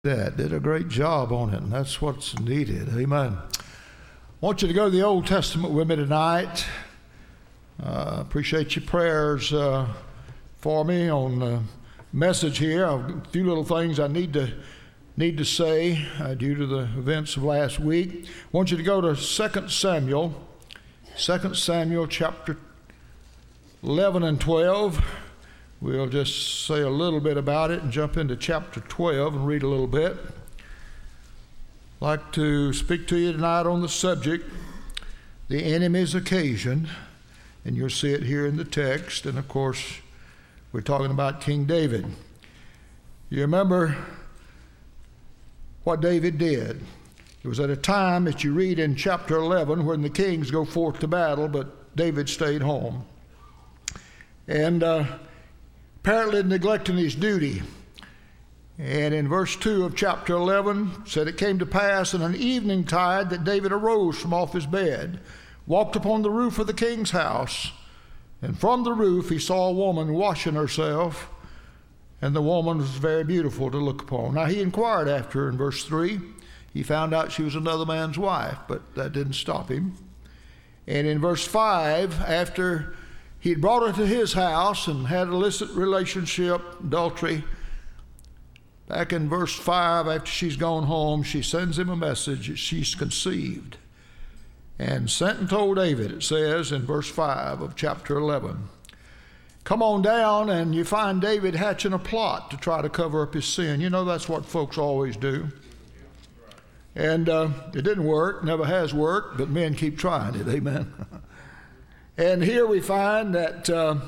That did a great job on it, and that's what's needed. Amen. I want you to go to the Old Testament with me tonight. Appreciate your prayers for me on the message here. A few little things I need to say due to the events of last week. I want you to go to 2 Samuel chapter 11 and 12. We'll just say a little bit about it and jump into chapter 12 and read a little bit. I'd like to speak to you tonight on the subject, the enemy's occasion, and you'll see it here in the text. And of course, we're talking about King David. You remember what David did. It was at a time that you read in chapter 11 when the kings go forth to battle, but David stayed home. And apparently neglecting his duty. And in verse 2 of chapter 11, said, "It came to pass in an evening tide that David arose from off his bed, walked upon the roof of the king's house, and from the roof he saw a woman washing herself, and the woman was very beautiful to look upon." Now he inquired after her in verse 3. He found out she was another man's wife, but that didn't stop him. And in verse 5, after he'd brought her to his house and had illicit relationship, adultery. Back in verse 5, after she's gone home, she sends him a message that she's conceived. And sent and told David, it says in verse 5 of chapter 11. Come on down, and you find David hatching a plot to try to cover up his sin. You know, that's what folks always do. And it didn't work, never has worked, but men keep trying it, amen. And here we find that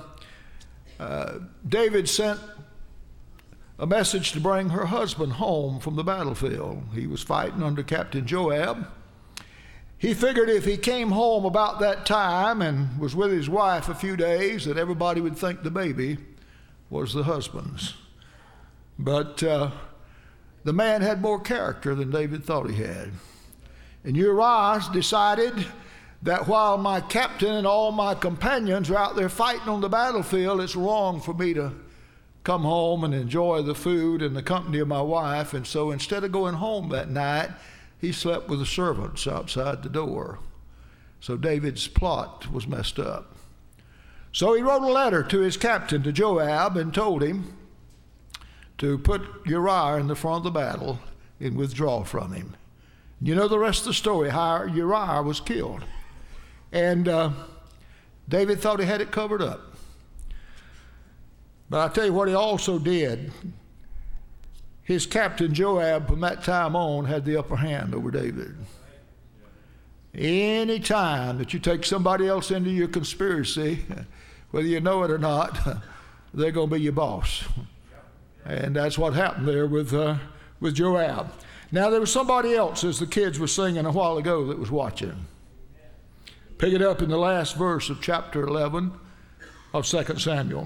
David sent a message to bring her husband home from the battlefield. He was fighting under Captain Joab. He figured if he came home about that time and was with his wife a few days, that everybody would think the baby was the husband's. But the man had more character than David thought he had. And Uriah decided that while my captain and all my companions are out there fighting on the battlefield, it's wrong for me to come home and enjoy the food and the company of my wife. And so instead of going home that night, he slept with the servants outside the door. So David's plot was messed up. So he wrote a letter to his captain, to Joab, and told him to put Uriah in the front of the battle and withdraw from him. You know the rest of the story, how Uriah was killed. And David thought he had it covered up. But I tell you what he also did. His captain Joab from that time on had the upper hand over David. Any time that you take somebody else into your conspiracy, whether you know it or not, they're going to be your boss. And that's what happened there with Joab. Now there was somebody else, as the kids were singing a while ago, that was watching. Pick it up in the last verse of chapter 11 of 2 Samuel.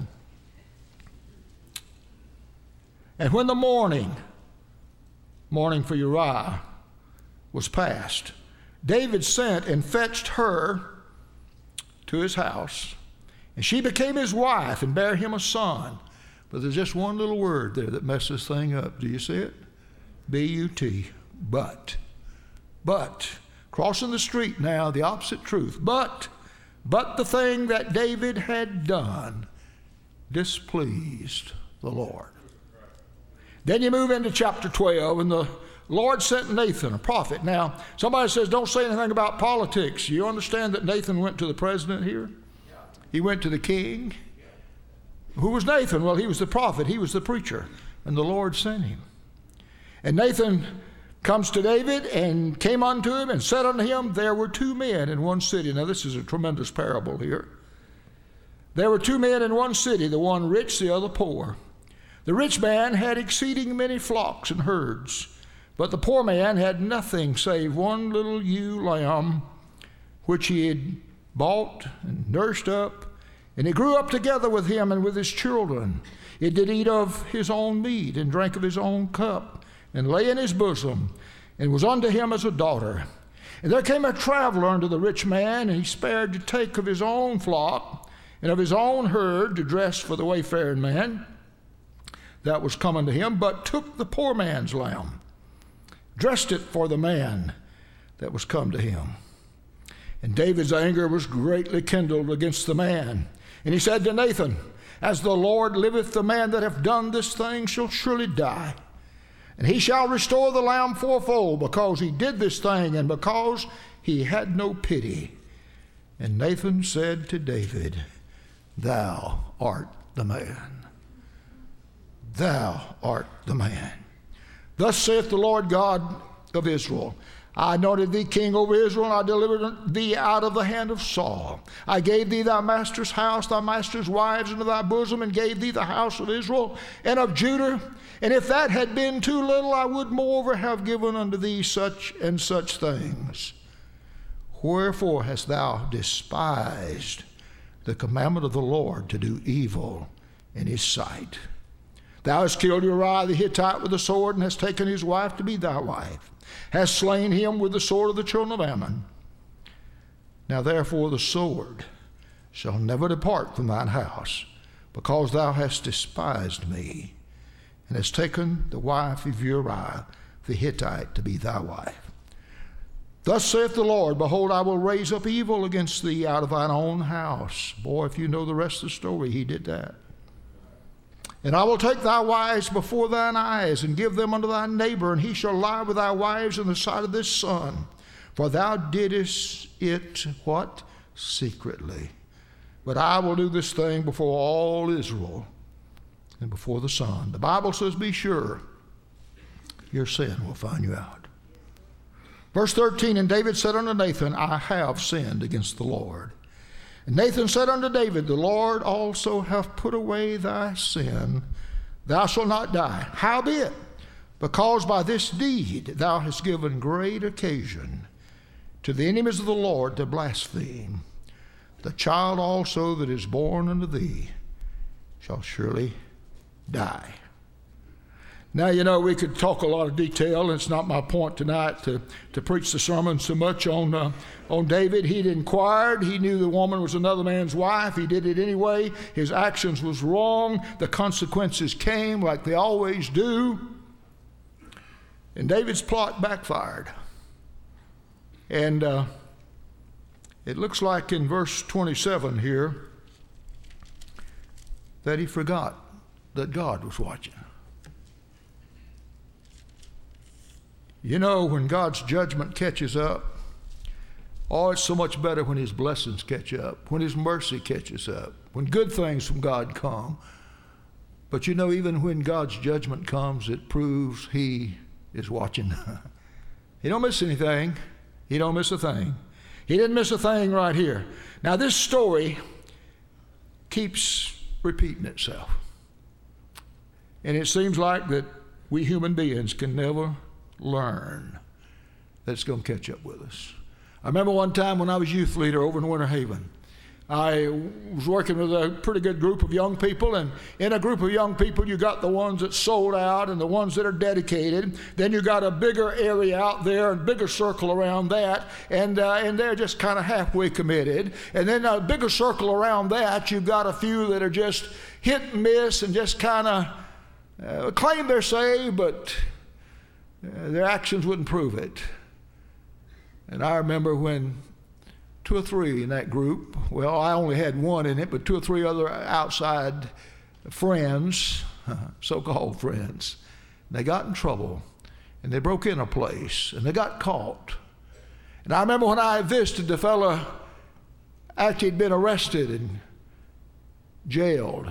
And when the mourning for Uriah was past, David sent and fetched her to his house, and she became his wife and bare him a son. But there's just one little word there that messes this thing up. Do you see it? B-U-T, but. Crossing the street now, the opposite truth. But the thing that David had done displeased the Lord. Then you move into chapter 12, and the Lord sent Nathan, a prophet. Now, somebody says, don't say anything about politics. You understand that Nathan went to the president here? He went to the king. Who was Nathan? Well, he was the prophet. He was the preacher. And the Lord sent him. And Nathan comes to David and came unto him and said unto him, there were two men in one city. Now this is a tremendous parable here. There were two men in one city, the one rich, the other poor. The rich man had exceeding many flocks and herds, but the poor man had nothing save one little ewe lamb, which he had bought and nursed up, and it grew up together with him and with his children. It did eat of his own meat and drank of his own cup, and lay in his bosom, and was unto him as a daughter. And there came a traveler unto the rich man, and he spared to take of his own flock and of his own herd to dress for the wayfaring man that was coming to him, but took the poor man's lamb dressed it for the man that was come to him. And David's anger was greatly kindled against the man. And he said to Nathan, As the Lord liveth, the man that hath done this thing shall surely die. And he shall restore the lamb fourfold, because he did this thing, and because he had no pity. And Nathan said to David, Thou art the man. Thou art the man. Thus saith the Lord God of Israel, I anointed thee king over Israel, and I delivered thee out of the hand of Saul. I gave thee thy master's house, thy master's wives into thy bosom, and gave thee the house of Israel and of Judah. And if that had been too little, I would moreover have given unto thee such and such things. Wherefore hast thou despised the commandment of the Lord to do evil in his sight? Thou hast killed Uriah the Hittite with the sword, and hast taken his wife to be thy wife, hast slain him with the sword of the children of Ammon. Now therefore the sword shall never depart from thine house, because thou hast despised me, and hast taken the wife of Uriah the Hittite to be thy wife. Thus saith the Lord, Behold, I will raise up evil against thee out of thine own house. Boy, if you know the rest of the story, he did that. And I will take thy wives before thine eyes, and give them unto thy neighbor, and he shall lie with thy wives in the sight of this sun. For thou didst it, what? Secretly. But I will do this thing before all Israel and before the sun. The Bible says, be sure your sin will find you out. Verse 13, And David said unto Nathan, I have sinned against the Lord. And Nathan said unto David, The Lord also hath put away thy sin. Thou shalt not die. Howbeit, because by this deed thou hast given great occasion to the enemies of the Lord to blaspheme, the child also that is born unto thee shall surely die. Now, you know, we could talk a lot of detail, and it's not my point tonight to preach the sermon so much on David. He'd inquired. He knew the woman was another man's wife. He did it anyway. His actions was wrong. The consequences came like they always do. And David's plot backfired. And it looks like in verse 27 here that he forgot that God was watching. You know, when God's judgment catches up, oh, it's so much better when his blessings catch up, when his mercy catches up, when good things from God come. But you know, even when God's judgment comes, it proves he is watching. He don't miss anything. He don't miss a thing. He didn't miss a thing right here. Now, this story keeps repeating itself. And it seems like that we human beings can never learn that it's going to catch up with us. I remember one time when I was youth leader over in Winter Haven, I was working with a pretty good group of young people, and in a group of young people, you got the ones that sold out and the ones that are dedicated. Then you got a bigger area out there, a bigger circle around that, and they're just kind of halfway committed. And then a bigger circle around that, you've got a few that are just hit and miss and just kind of claim they're saved, but their actions wouldn't prove it. And I remember when 2 or 3 in that group, well, I only had one in it, but 2 or 3 other outside friends, so-called friends, they got in trouble, and they broke in a place, and they got caught. And I remember when I visited the fellow after he'd been arrested and jailed.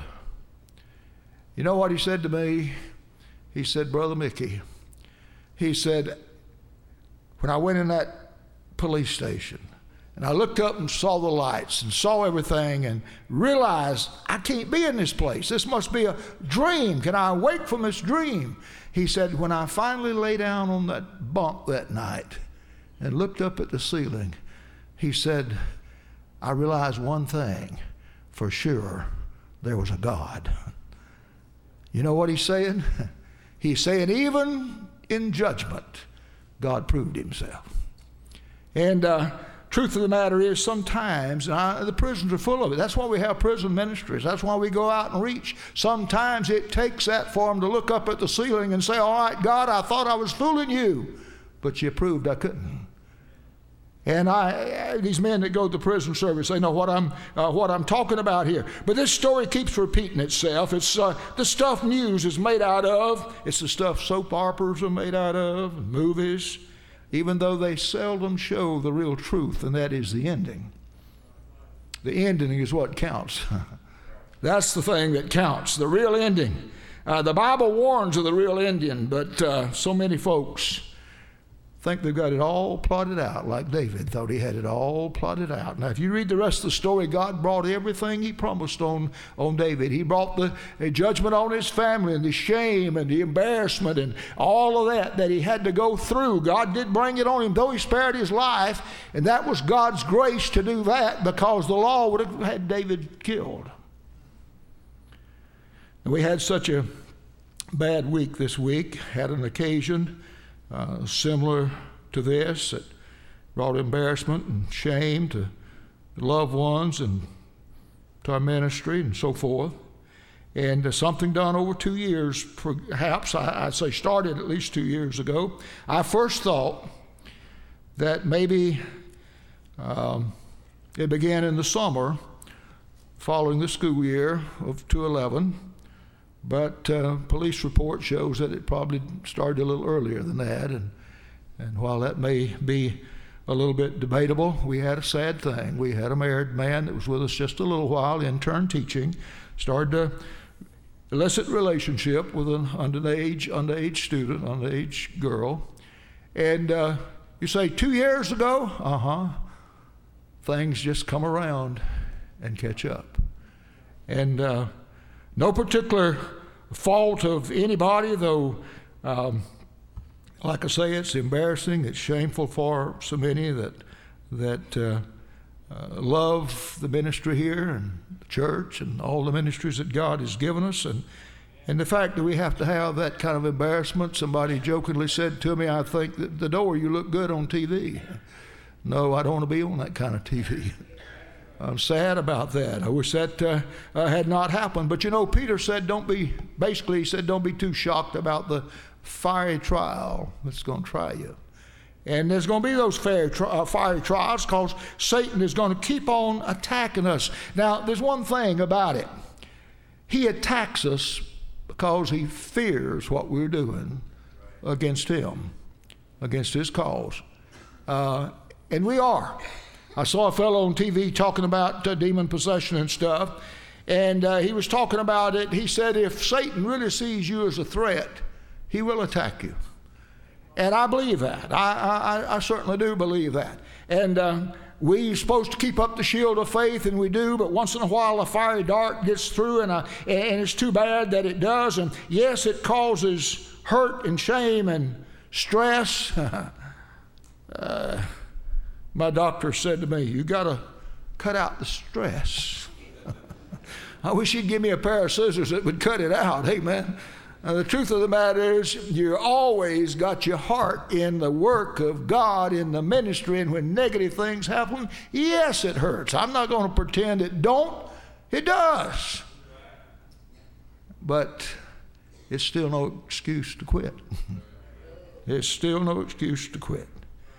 You know what he said to me? He said, Brother Mickey, he said, when I went in that police station and I looked up and saw the lights and saw everything and realized I can't be in this place. This must be a dream. Can I wake from this dream? He said, when I finally lay down on that bunk that night and looked up at the ceiling, he said, I realized one thing for sure, there was a God. You know what he's saying? He's saying even in judgment, God proved himself. And truth of the matter is, sometimes the prisons are full of it. That's why we have prison ministries. That's why we go out and reach. Sometimes it takes that for them to look up at the ceiling and say, all right, God, I thought I was fooling you, but you proved I couldn't. And these men that go to the prison service, they know what I'm talking about here. But this story keeps repeating itself. It's the stuff news is made out of. It's the stuff soap operas are made out of, movies, even though they seldom show the real truth, and that is the ending. The ending is what counts. That's the thing that counts, the real ending. The Bible warns of the real ending, but so many folks think they've got it all plotted out, like David thought he had it all plotted out. Now, if you read the rest of the story, God brought everything he promised on David. He brought the judgment on his family and the shame and the embarrassment and all of that he had to go through. God did bring it on him, though he spared his life, and that was God's grace to do that, because the law would have had David killed. And we had such a bad week this week, had an occasion similar to this that brought embarrassment and shame to loved ones and to our ministry and so forth. And something done over 2 years, perhaps, I'd say started at least 2 years ago. I first thought that maybe it began in the summer following the school year of 2011. But police report shows that it probably started a little earlier than that. And while that may be a little bit debatable, we had a sad thing. We had a married man that was with us just a little while, intern teaching, started an illicit relationship with an underage student, underage girl. And you say, 2 years ago? Things just come around and catch up. And no particular fault of anybody, though, like I say, it's embarrassing, it's shameful for so many that love the ministry here and the church and all the ministries that God has given us. And the fact that we have to have that kind of embarrassment. Somebody jokingly said to me, I think that the door, you look good on TV. No, I don't want to be on that kind of TV. I'm sad about that. I wish that had not happened. But you know, Peter said, don't be too shocked about the fiery trial that's going to try you. And there's going to be those fiery trials, because Satan is going to keep on attacking us. Now, there's one thing about it. He attacks us because he fears what we're doing against him, against his cause. And we are. I saw a fellow on TV talking about demon possession and stuff, and he was talking about it. He said if Satan really sees you as a threat, he will attack you. And I believe that. I certainly do believe that. And we're supposed to keep up the shield of faith, and we do, but once in a while a fiery dart gets through, and it's too bad that it does. And yes, it causes hurt and shame and stress. My doctor said to me, you got to cut out the stress. I wish he'd give me a pair of scissors that would cut it out. Amen. The truth of the matter is, you always got your heart in the work of God, in the ministry, and when negative things happen, yes, it hurts. I'm not going to pretend it don't. It does. But it's still no excuse to quit. It's still no excuse to quit.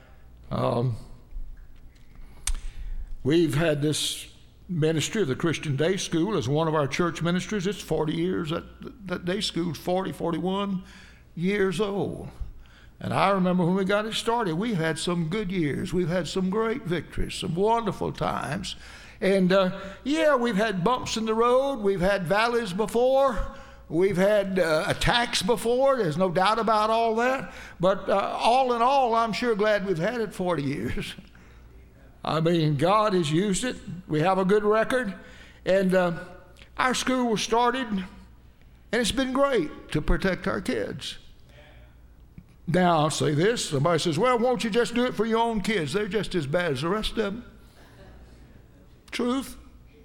We've had this ministry of the Christian Day School as one of our church ministries. It's 40 years. That day school's 41 years old. And I remember when we got it started, we had some good years. We've had some great victories, some wonderful times. And we've had bumps in the road. We've had valleys before. We've had attacks before. There's no doubt about all that. But all in all, I'm sure glad we've had it 40 years. I mean, God has used it. We have a good record. And our school was started, and it's been great to protect our kids. Now, I'll say this. Somebody says, well, won't you just do it for your own kids? They're just as bad as the rest of them. Truth.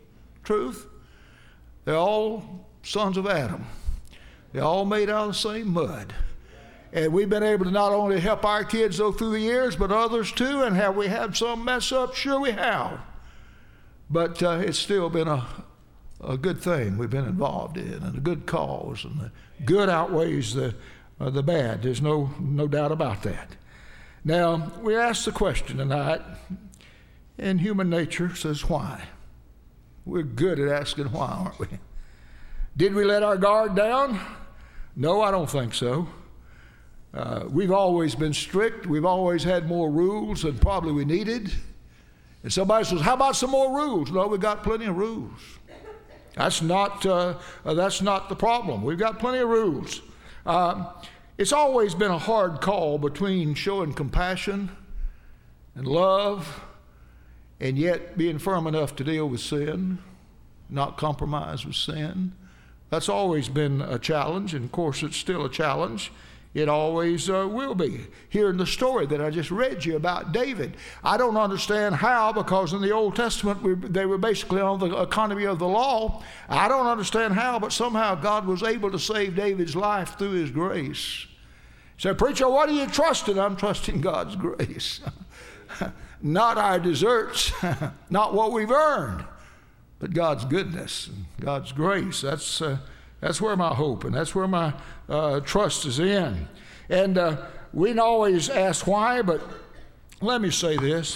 They're all sons of Adam. They're all made out of the same mud. And we've been able to not only help our kids, though, through the years, but others too. And have we had some mess up? Sure we have. But it's still been a good thing we've been involved in, and a good cause. And the good outweighs the bad. There's no doubt about that. Now, we ask the question tonight, and human nature says why. We're good at asking why, aren't we? Did we let our guard down? No, I don't think so. We've always been strict. We've always had more rules than probably we needed. And somebody says, how about some more rules? No, we've got plenty of rules. That's not the problem. We've got plenty of rules. It's always been a hard call between showing compassion and love and yet being firm enough to deal with sin, not compromise with sin. That's always been a challenge, and of course it's still a challenge. It always will be. Here in the story that I just read you about David, I don't understand how, because in the Old Testament they were basically on the economy of the law. I don't understand how, but somehow God was able to save David's life through his grace. So, preacher, what are you trusting? I'm trusting God's grace. Not our deserts, not what we've earned, but God's goodness and God's grace. That's where my hope and that's where my trust is in. And we can always ask why, but let me say this.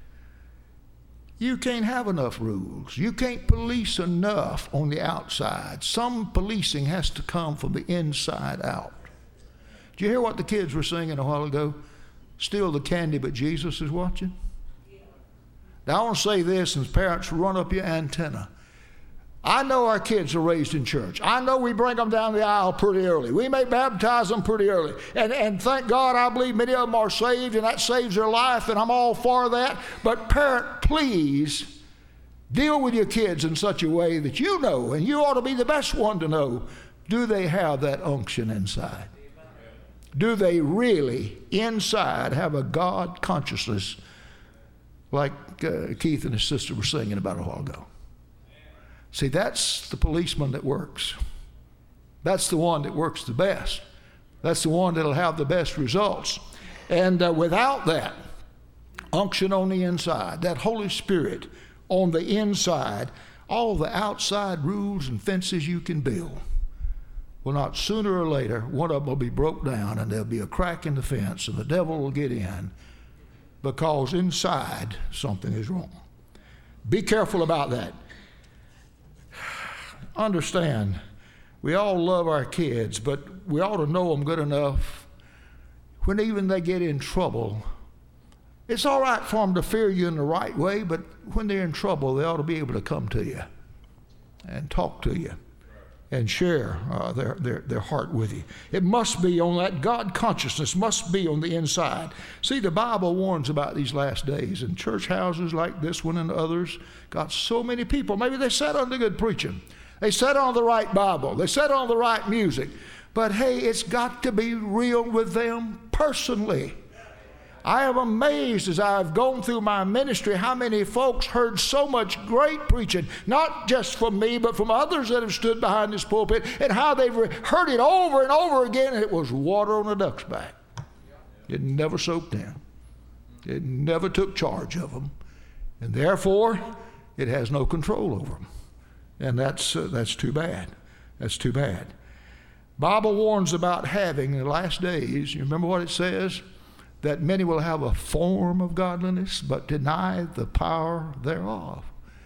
You can't have enough rules. You can't police enough on the outside. Some policing has to come from the inside out. Did you hear what the kids were singing a while ago? Still the candy, but Jesus is watching. Now, I want to say this, and parents, run up your antenna. I know our kids are raised in church. I know we bring them down the aisle pretty early. We may baptize them pretty early. And thank God, I believe many of them are saved, and that saves their life, and I'm all for that. But parent, please deal with your kids in such a way that you know, and you ought to be the best one to know, do they have that unction inside? Do they really inside have a God consciousness like Keith and his sister were singing about a while ago? See, that's the policeman that works. That's the one that works the best. That's the one that'll have the best results. And without that unction on the inside, that Holy Spirit on the inside, all the outside rules and fences you can build, well, not sooner or later, one of them will be broke down and there'll be a crack in the fence and the devil will get in because inside something is wrong. Be careful about that. Understand, we all love our kids, but we ought to know them good enough when even they get in trouble. It's all right for them to fear you in the right way, but when they're in trouble, they ought to be able to come to you and talk to you and share their heart with you. It must be on that God consciousness, must be on the inside. See, the Bible warns about these last days, and church houses like this one and others got so many people. Maybe they sat under good preaching. They sat on the right Bible. They sat on the right music. But hey, it's got to be real with them personally. I am amazed as I've gone through my ministry how many folks heard so much great preaching, not just from me, but from others that have stood behind this pulpit, and how they've heard it over and over again, and it was water on a duck's back. It never soaked in. It never took charge of them. And therefore, it has no control over them. And that's too bad. That's too bad. Bible warns about having in the last days, you remember what it says? That many will have a form of godliness, but deny the power thereof.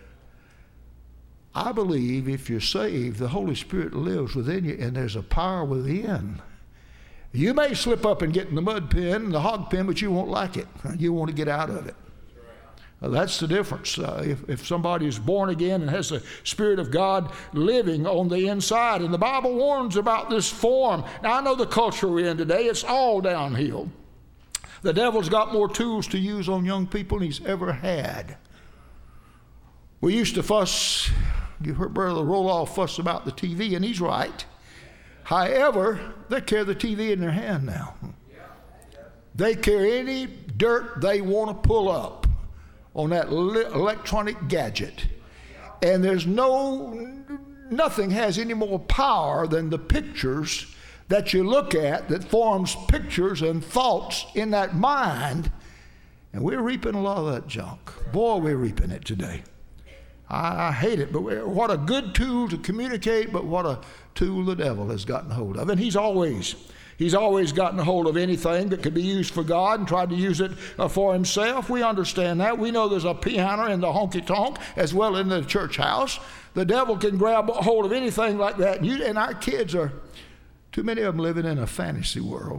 I believe if you're saved, the Holy Spirit lives within you, and there's a power within. You may slip up and get in the mud pen, the hog pen, but you won't like it. You want to get out of it. That's the difference. If somebody is born again and has the Spirit of God living on the inside, and the Bible warns about this form. Now, I know the culture we're in today, it's all downhill. The devil's got more tools to use on young people than he's ever had. We used to fuss, you heard Brother Roloff fuss about the TV, and he's right. However, they carry the TV in their hand now. They carry any dirt they want to pull up on that electronic gadget. And there's nothing has any more power than the pictures that you look at that forms pictures and thoughts in that mind. And we're reaping a lot of that junk. Boy, we're reaping it today. I hate it, but what a good tool to communicate, but what a tool the devil has gotten hold of. And he's always He's always gotten a hold of anything that could be used for God and tried to use it for himself. We understand that. We know there's a piano in the honky-tonk as well in the church house. The devil can grab a hold of anything like that. And our kids are, too many of them living in a fantasy world.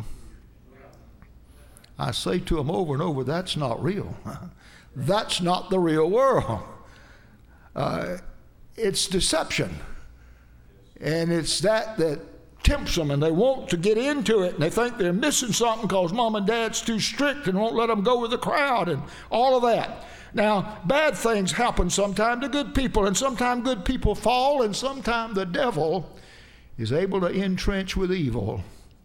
I say to them over and over, that's not real. That's not the real world. It's deception. And it's that tempts them, and they want to get into it, and they think they're missing something because mom and dad's too strict and won't let them go with the crowd and all of that. Now, bad things happen sometimes to good people, and sometimes good people fall, and sometimes the devil is able to entrench with evil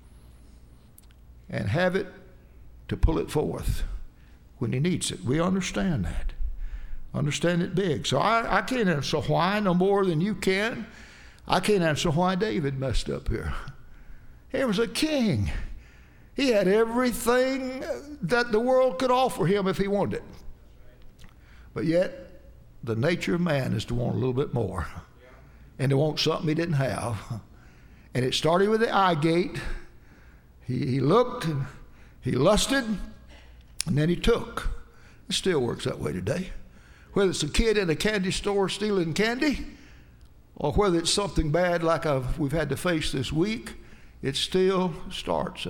and have it to pull it forth when he needs it. We understand that. Understand it big. So I can't answer why no more than you can. I can't answer why David messed up here. He was a king. He had everything that the world could offer him if he wanted it. But yet, the nature of man is to want a little bit more. And to want something he didn't have. And it started with the eye gate. He looked, and he lusted, and then he took. It still works that way today. Whether it's a kid in a candy store stealing candy, or whether it's something bad like we've had to face this week, it still starts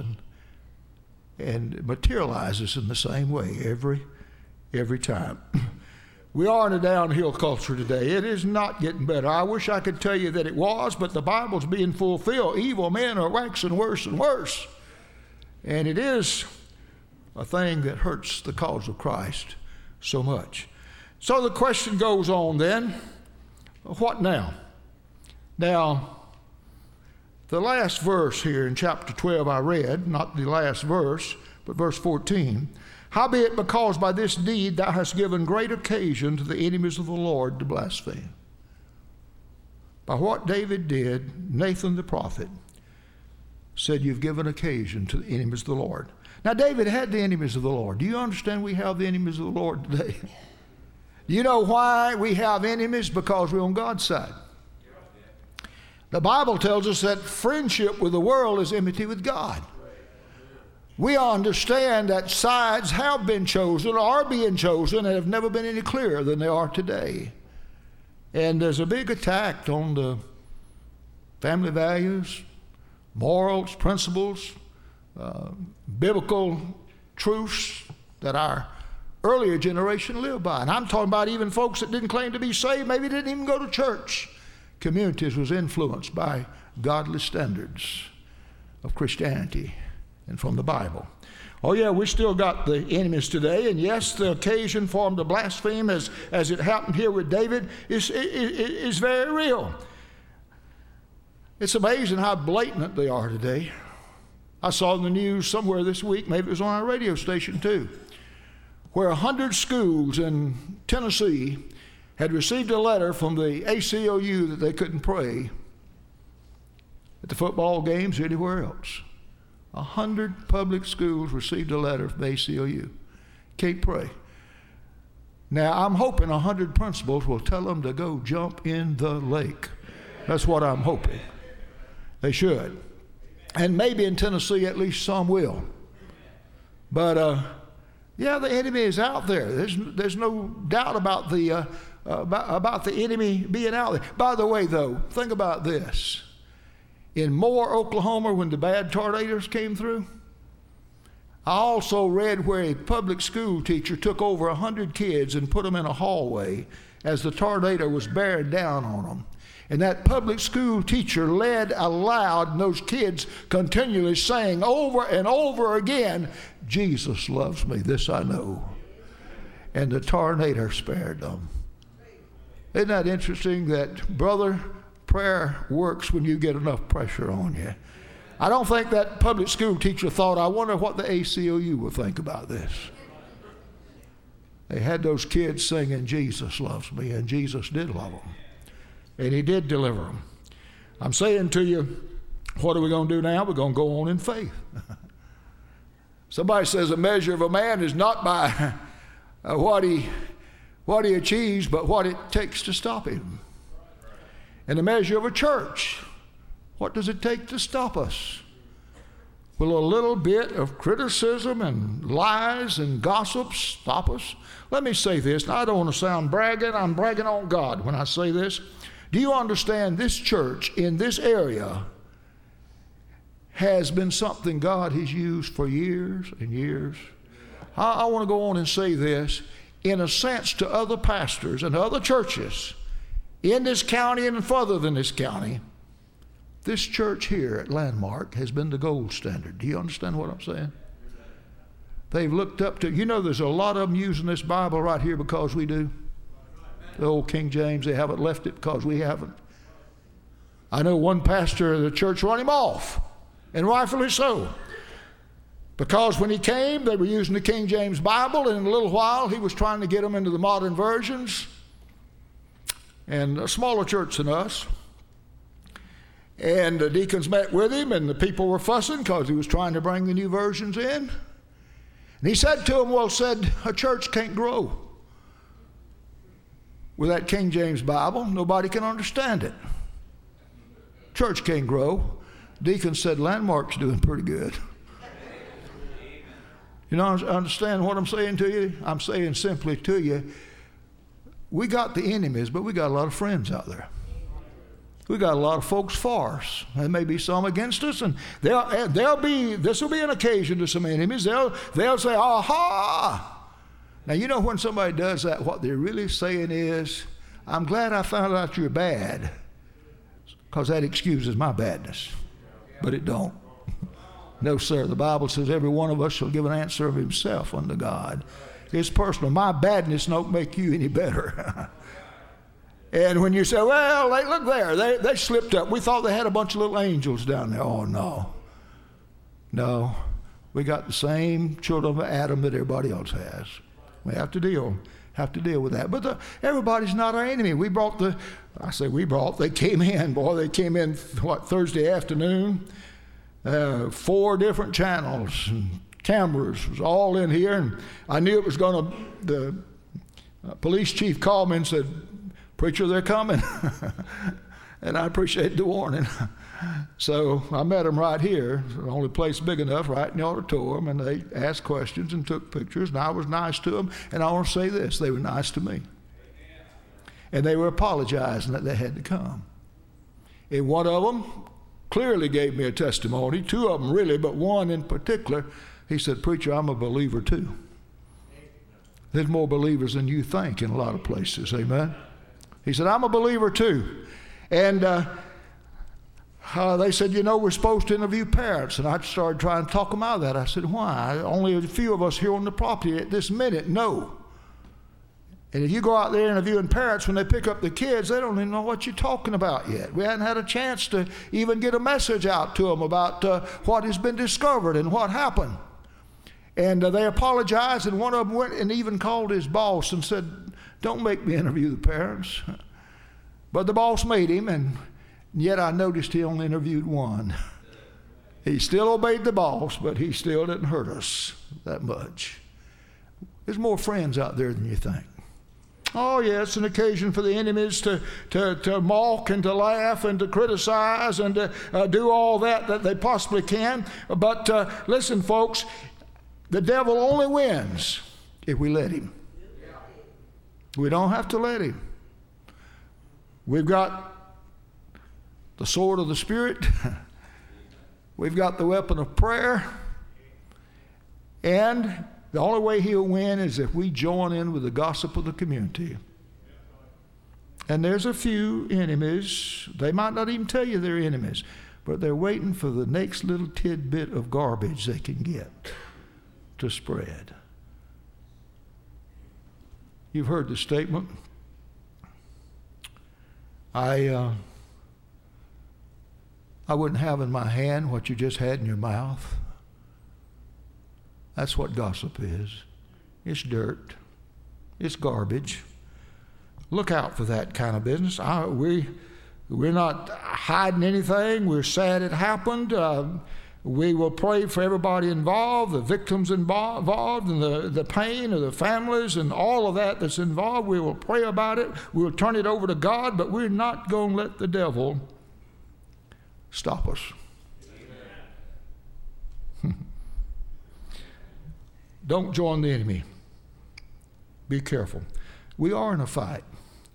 and materializes in the same way every time. We are in a downhill culture today. It is not getting better. I wish I could tell you that it was, but the Bible's being fulfilled. Evil men are waxing worse and worse. And it is a thing that hurts the cause of Christ so much. So the question goes on then, what now? Now, the last verse here in chapter 12 I read, not the last verse, but verse 14. Howbeit, because by this deed thou hast given great occasion to the enemies of the Lord to blaspheme. By what David did, Nathan the prophet said, you've given occasion to the enemies of the Lord. Now, David had the enemies of the Lord. Do you understand we have the enemies of the Lord today? You know why we have enemies? Because we're on God's side. The Bible tells us that friendship with the world is enmity with God. We understand that sides have been chosen, are being chosen, and have never been any clearer than they are today. And there's a big attack on the family values, morals, principles, biblical truths that our earlier generation lived by. And I'm talking about even folks that didn't claim to be saved, maybe didn't even go to church. Communities was influenced by godly standards of Christianity and from the Bible. Oh yeah, we still got the enemies today, and yes, the occasion for them to blaspheme, as it happened here with David, is very real. It's amazing how blatant they are today. I saw in the news somewhere this week, maybe it was on our radio station too, where 100 schools in Tennessee had received a letter from the ACLU that they couldn't pray at the football games or anywhere else. 100 public schools received a letter from the ACLU. Can't pray. Now, I'm hoping 100 principals will tell them to go jump in the lake. That's what I'm hoping. They should. And maybe in Tennessee at least some will. But yeah, the enemy is out there. There's no doubt about the enemy being out there. By the way, though, think about this. In Moore, Oklahoma, when the bad tornadoes came through, I also read where a public school teacher took over 100 kids and put them in a hallway as the tornado was bearing down on them. And that public school teacher led aloud, and those kids continually saying over and over again, Jesus loves me, this I know. And the tornado spared them. Isn't that interesting that, brother, prayer works when you get enough pressure on you? I don't think that public school teacher thought, I wonder what the ACLU will think about this. They had those kids singing, Jesus loves me, and Jesus did love them. And he did deliver them. I'm saying to you, what are we going to do now? We're going to go on in faith. Somebody says a measure of a man is not by what he achieves, but what it takes to stop him. And the measure of a church, what does it take to stop us? Will a little bit of criticism and lies and gossip stop us? Let me say this. I don't want to sound bragging. I'm bragging on God when I say this. Do you understand this church in this area has been something God has used for years and years? I want to go on and say this. In a sense, to other pastors and other churches in this county and further than this county, this church here at Landmark has been the gold standard. Do you understand what I'm saying? They've looked up to, there's a lot of them using this Bible right here because we do. The old King James, they haven't left it because we haven't. I know one pastor of the church run him off, and rightfully so. Because when he came, they were using the King James Bible, and in a little while he was trying to get them into the modern versions. And a smaller church than us. And the deacons met with him, and the people were fussing because he was trying to bring the new versions in. And he said to them, a church can't grow with that King James Bible. Nobody can understand it. Church can't grow. Deacon said, Landmark's doing pretty good. You know, understand what I'm saying to you? I'm saying simply to you, we got the enemies, but we got a lot of friends out there. We got a lot of folks for us. There may be some against us, and this will be an occasion to some enemies. They'll say, aha! Now, you know when somebody does that, what they're really saying is, I'm glad I found out you're bad, because that excuses my badness. But it don't. No, sir. The Bible says every one of us shall give an answer of himself unto God. It's personal. My badness don't make you any better. And when you say, well, look there, they slipped up. We thought they had a bunch of little angels down there. Oh, no. No. We got the same children of Adam that everybody else has. We have to deal with that. But everybody's not our enemy. They came in. Boy, they came in, Thursday afternoon. 4 different channels and cameras was all in here, and I knew it was going to. The police chief called me and said, "Preacher, they're coming," and I appreciate the warning. So I met them right here, the only place big enough, right in the auditorium, and they asked questions and took pictures, and I was nice to them. And I want to say this: they were nice to me, and they were apologizing that they had to come. And one of them clearly gave me a testimony, 2 of them really, but one in particular. He said, "Preacher, I'm a believer too." There's more believers than you think in a lot of places, amen? He said, "I'm a believer too." And they said, we're supposed to interview parents. And I started trying to talk them out of that. I said, why? Only a few of us here on the property at this minute know. And if you go out there interviewing parents, when they pick up the kids, they don't even know what you're talking about yet. We hadn't had a chance to even get a message out to them about what has been discovered and what happened. And they apologized, and one of them went and even called his boss and said, "Don't make me interview the parents." But the boss made him, and yet I noticed he only interviewed one. He still obeyed the boss, but he still didn't hurt us that much. There's more friends out there than you think. Oh, yeah, it's an occasion for the enemies to mock and to laugh and to criticize and to do all that they possibly can. But listen, folks, the devil only wins if we let him. We don't have to let him. We've got the sword of the Spirit. We've got the weapon of prayer. And the only way he'll win is if we join in with the gossip of the community. And there's a few enemies. They might not even tell you they're enemies, but they're waiting for the next little tidbit of garbage they can get to spread. You've heard the statement. I wouldn't have in my hand what you just had in your mouth. That's what gossip is. It's dirt. It's garbage. Look out for that kind of business. We're not hiding anything. We're sad it happened. We will pray for everybody involved, the victims involved, and the pain of the families and all of that that's involved. We will pray about it. We'll turn it over to God, but we're not going to let the devil stop us. Don't join the enemy. Be careful. We are in a fight.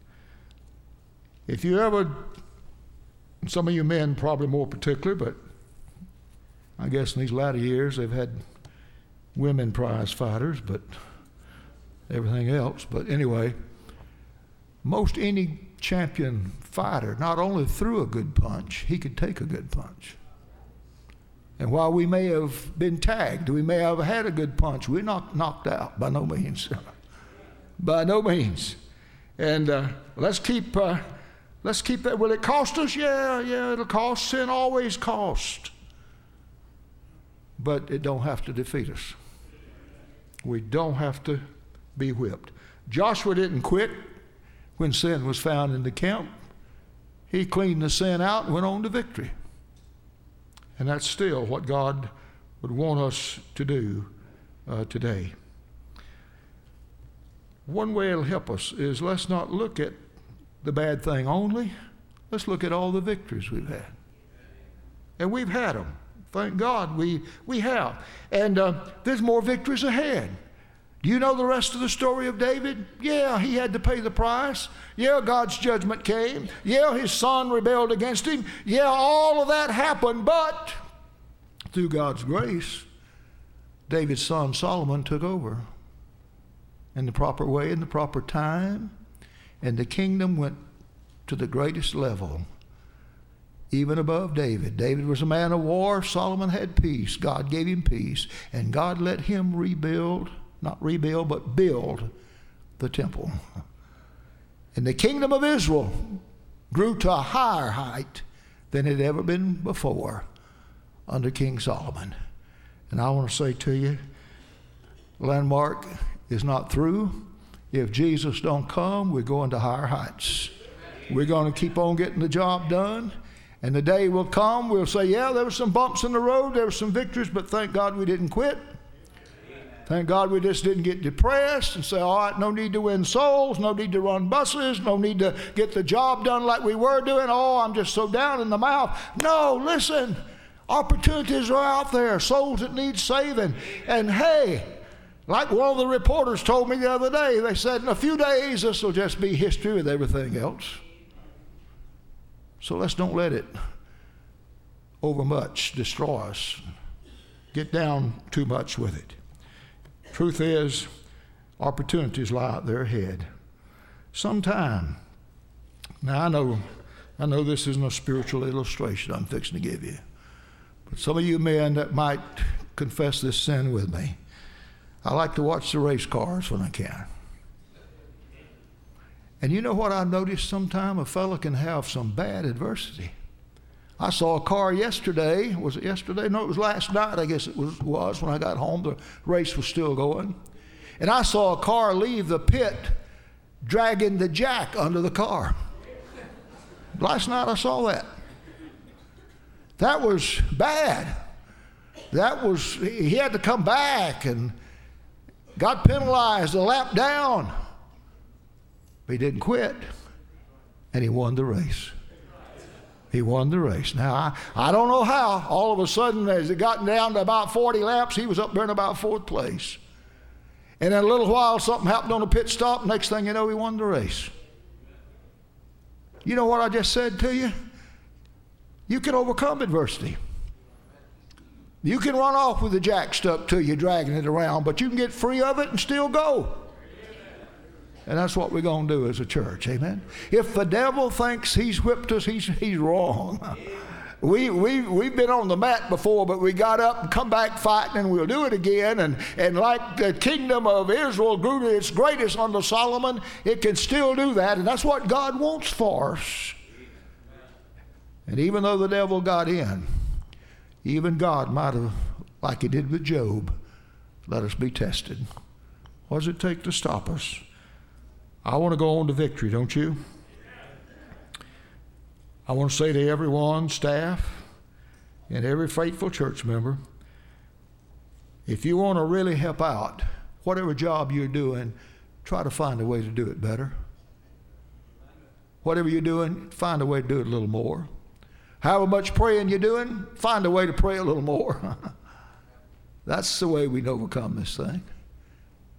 If you ever, some of you men probably more particular, but I guess in these latter years they've had women prize fighters, but everything else. But anyway, most any champion fighter not only threw a good punch, he could take a good punch. And while we may have been tagged, we may have had a good punch, we're not knocked out, by no means. By no means. And let's keep that. Will it cost us? Yeah, it'll cost. Sin always costs. But it don't have to defeat us. We don't have to be whipped. Joshua didn't quit when sin was found in the camp. He cleaned the sin out and went on to victory. And that's still what God would want us to do today. One way it'll help us is let's not look at the bad thing only. Let's look at all the victories we've had. And we've had them. Thank God we have. And there's more victories ahead. Do you know the rest of the story of David? Yeah, he had to pay the price. Yeah, God's judgment came. Yeah, his son rebelled against him. Yeah, all of that happened. But through God's grace, David's son Solomon took over in the proper way, in the proper time. And the kingdom went to the greatest level, even above David. David was a man of war. Solomon had peace. God gave him peace. And God let him rebuild, not rebuild, but build the temple. And the kingdom of Israel grew to a higher height than it had ever been before under King Solomon. And I want to say to you, Landmark is not through. If Jesus don't come, we're going to higher heights. We're going to keep on getting the job done. And the day will come, we'll say, yeah, there were some bumps in the road, there were some victories, but thank God we didn't quit. Thank God we just didn't get depressed and say, all right, no need to win souls, no need to run buses, no need to get the job done like we were doing. Oh, I'm just so down in the mouth. No, listen, opportunities are out there, souls that need saving. And hey, like one of the reporters told me the other day, they said in a few days this will just be history with everything else. So let's don't let it overmuch destroy us, get down too much with it. Truth is, opportunities lie out there ahead. Sometime. Now I know this isn't a spiritual illustration I'm fixing to give you, but some of you men that might confess this sin with me, I like to watch the race cars when I can. And you know what I noticed sometime? A fella can have some bad adversity. I saw a car yesterday. Was it yesterday? No, it was last night, I guess it was when I got home. The race was still going. And I saw a car leave the pit dragging the jack under the car. Last night I saw that. That was bad. He had to come back and got penalized a lap down. But he didn't quit, and he won the race. He won the race. Now, I don't know how. All of a sudden, as it got down to about 40 laps, he was up there in about fourth place. And in a little while, something happened on the pit stop. Next thing you know, he won the race. You know what I just said to you? You can overcome adversity. You can run off with the jack stuck to you, dragging it around, but you can get free of it and still go. And that's what we're going to do as a church, amen? If the devil thinks he's whipped us, he's wrong. We've been on the mat before, but we got up and come back fighting, and we'll do it again. And like the kingdom of Israel grew to its greatest under Solomon, it can still do that, and that's what God wants for us. And even though the devil got in, even God might have, like he did with Job, let us be tested. What does it take to stop us? I want to go on to victory, don't you? I want to say to everyone, staff, and every faithful church member, if you want to really help out, whatever job you're doing, try to find a way to do it better. Whatever you're doing, find a way to do it a little more. However much praying you're doing, find a way to pray a little more. That's the way we overcome this thing.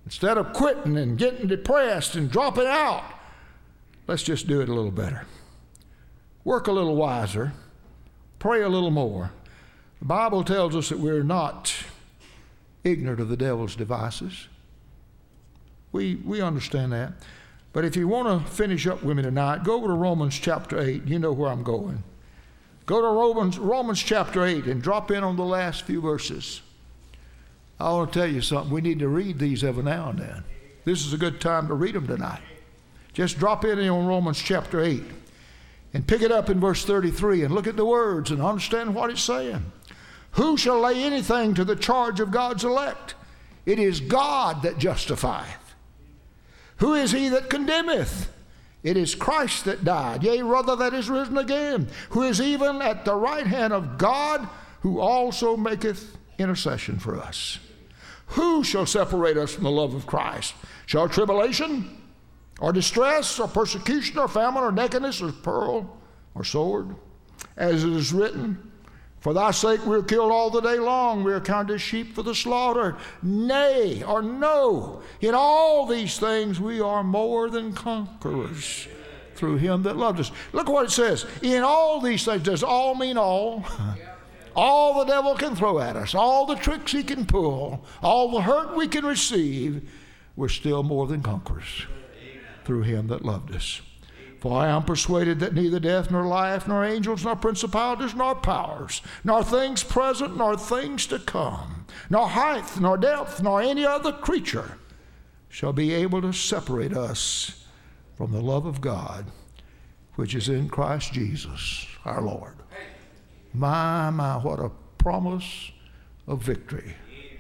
Instead of quitting and getting depressed and dropping out, let's just do it a little better. Work a little wiser. Pray a little more. The Bible tells us that we're not ignorant of the devil's devices. We understand that. But if you want to finish up with me tonight, go over to Romans chapter 8. You know where I'm going. Go to Romans chapter 8 and drop in on the last few verses. I want to tell you something. We need to read these every now and then. This is a good time to read them tonight. Just drop in on Romans chapter 8 and pick it up in verse 33 and look at the words and understand what it's saying. Who shall lay anything to the charge of God's elect? It is God that justifieth. Who is he that condemneth? It is Christ that died, yea, rather that is risen again, who is even at the right hand of God, who also maketh intercession for us. Who shall separate us from the love of Christ? Shall tribulation, or distress, or persecution, or famine, or nakedness, or peril, or sword? As it is written, for thy sake we are killed all the day long. We are counted as sheep for the slaughter. Nay, or no, in all these things we are more than conquerors through him that loved us. Look what it says. In all these things, does all mean all? All the devil can throw at us, all the tricks he can pull, all the hurt we can receive, we're still more than conquerors through him that loved us. For I am persuaded that neither death, nor life, nor angels, nor principalities, nor powers, nor things present, nor things to come, nor height, nor depth, nor any other creature shall be able to separate us from the love of God, which is in Christ Jesus our Lord. My, what a promise of victory.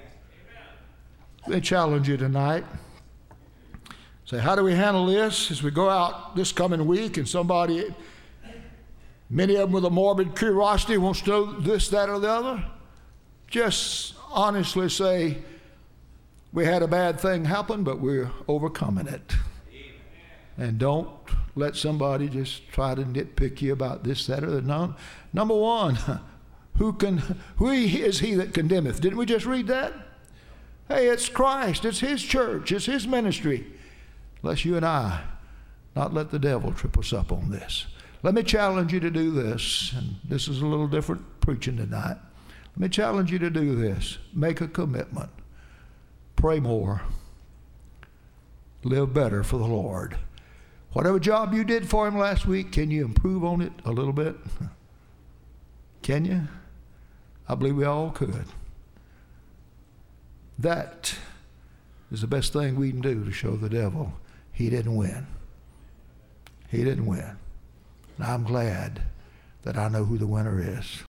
They challenge you tonight. Say, how do we handle this as we go out this coming week and somebody, many of them with a morbid curiosity, wants to know this, that, or the other? Just honestly say, we had a bad thing happen, but we're overcoming it. And don't let somebody just try to nitpick you about this, that, or the other. Number one, who is he that condemneth? Didn't we just read that? Hey, it's Christ. It's his church. It's his ministry. Lest you and I not let the devil trip us up on this. Let me challenge you to do this, and this is a little different preaching tonight. Let me challenge you to do this. Make a commitment. Pray more. Live better for the Lord. Whatever job you did for him last week, can you improve on it a little bit? Can you? I believe we all could. That is the best thing we can do to show the devil he didn't win. He didn't win. And I'm glad that I know who the winner is.